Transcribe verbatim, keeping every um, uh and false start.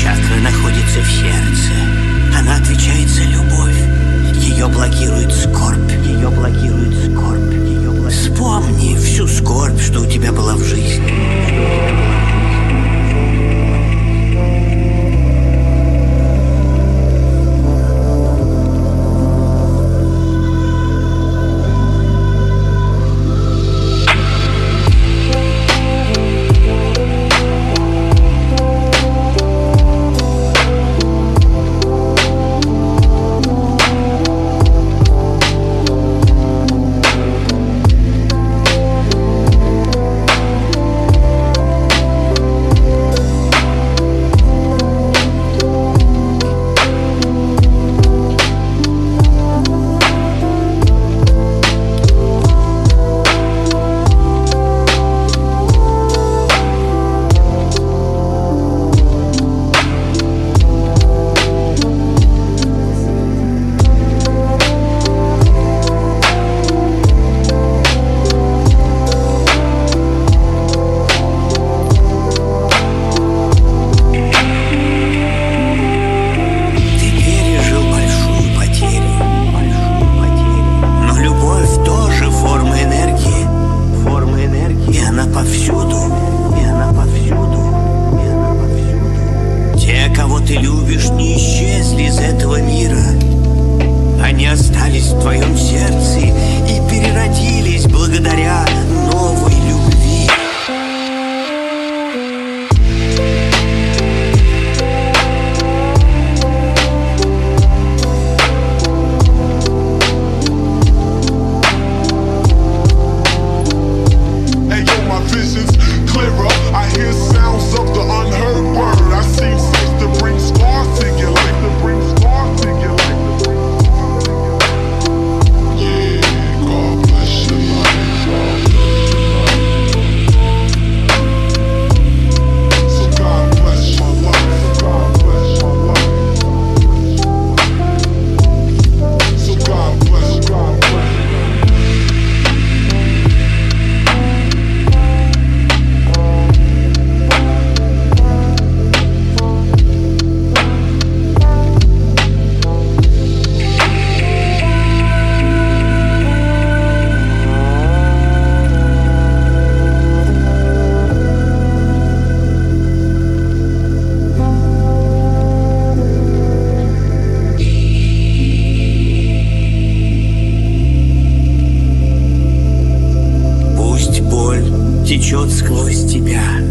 Чакра находится в сердце. Она отвечает за любовь. Ее блокирует скорбь. Ее блокирует скорбь. Ее блокирует... Вспомни всю скорбь, что у тебя была в жизни. Ты любишь, не исчезли из этого мира. Они остались в твоем сердце и переродились благодаря новой любви. Hey yo, my vision's clearer. I hear sounds of the unheard word. I see to bring scars to your life, to bring scars to your life. Yeah, God bless your life. So God bless my life. God bless my life. So God bless, God bless. Течет сквозь тебя.